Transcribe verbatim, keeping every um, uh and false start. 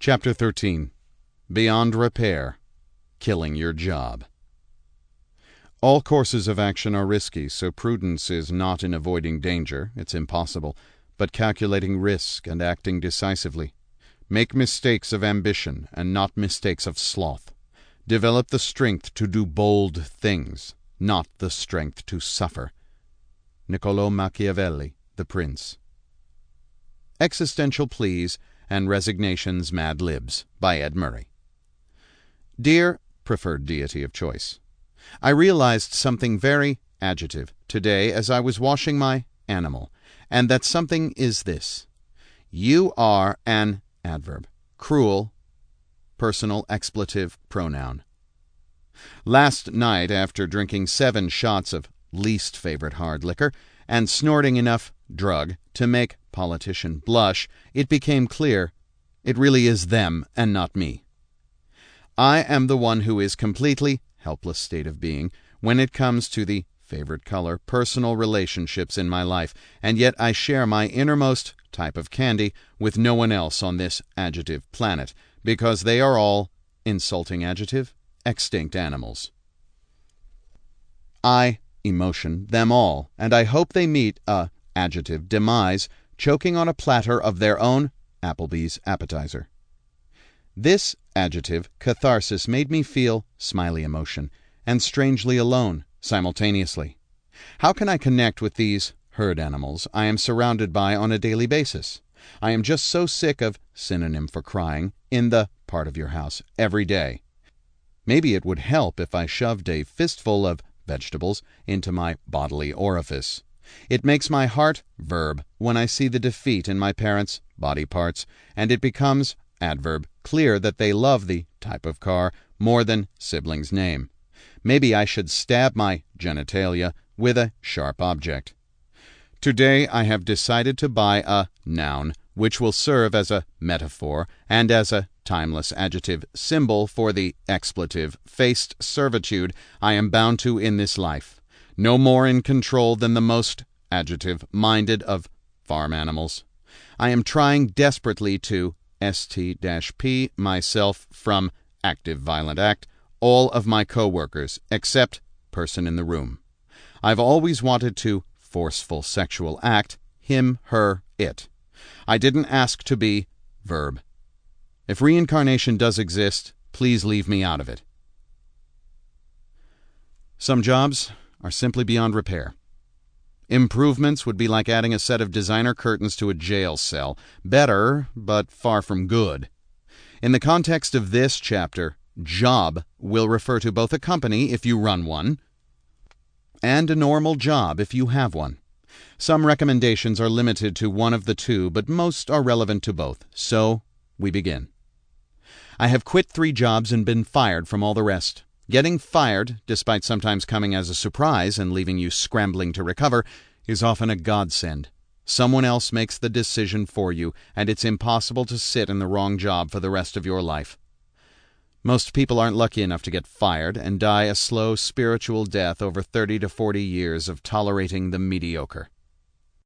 Chapter thirteen. Beyond Repair. Killing Your Job. All courses of action are risky, so prudence is not in avoiding danger, it's impossible, but calculating risk and acting decisively. Make mistakes of ambition and not mistakes of sloth. Develop the strength to do bold things, not the strength to suffer. Niccolò Machiavelli, The Prince. Existential Pleas and Resignation's Mad Libs by Ed Murray. Dear preferred deity of choice, I realized something very adjective today as I was washing my animal, and that something is this. You are an adverb, cruel, personal expletive pronoun. Last night, after drinking seven shots of least favorite hard liquor and snorting enough drug to make politician blush, it became clear it really is them and not me. I am the one who is completely helpless state of being when it comes to the favorite color personal relationships in my life, and yet I share my innermost type of candy with no one else on this adjective planet, because they are all, insulting adjective, extinct animals. I emotion them all, and I hope they meet a adjective demise choking on a platter of their own Applebee's appetizer. This adjective catharsis made me feel smiley emotion and strangely alone simultaneously. How can I connect with these herd animals I am surrounded by on a daily basis? I am just so sick of synonym for crying in the part of your house every day. Maybe it would help if I shoved a fistful of vegetables into my bodily orifice. It makes my heart verb when I see the defeat in my parents' body parts, and it becomes adverb clear that they love the type of car more than sibling's name. Maybe I should stab my genitalia with a sharp object. Today I have decided to buy a noun which will serve as a metaphor and as a timeless adjective symbol for the expletive faced servitude I am bound to in this life, no more in control than the most adjective-minded of farm animals. I am trying desperately to st-p myself from active violent act all of my co-workers, except person in the room. I've always wanted to forceful sexual act him, her, it. I didn't ask to be verb. If reincarnation does exist, please leave me out of it. Some jobs are simply beyond repair. Improvements would be like adding a set of designer curtains to a jail cell. Better, but far from good. In the context of this chapter, job will refer to both a company if you run one, and a normal job if you have one. Some recommendations are limited to one of the two, but most are relevant to both. So, we begin. I have quit three jobs and been fired from all the rest. Getting fired, despite sometimes coming as a surprise and leaving you scrambling to recover, is often a godsend. Someone else makes the decision for you, and it's impossible to sit in the wrong job for the rest of your life. Most people aren't lucky enough to get fired and die a slow spiritual death over thirty to forty years of tolerating the mediocre.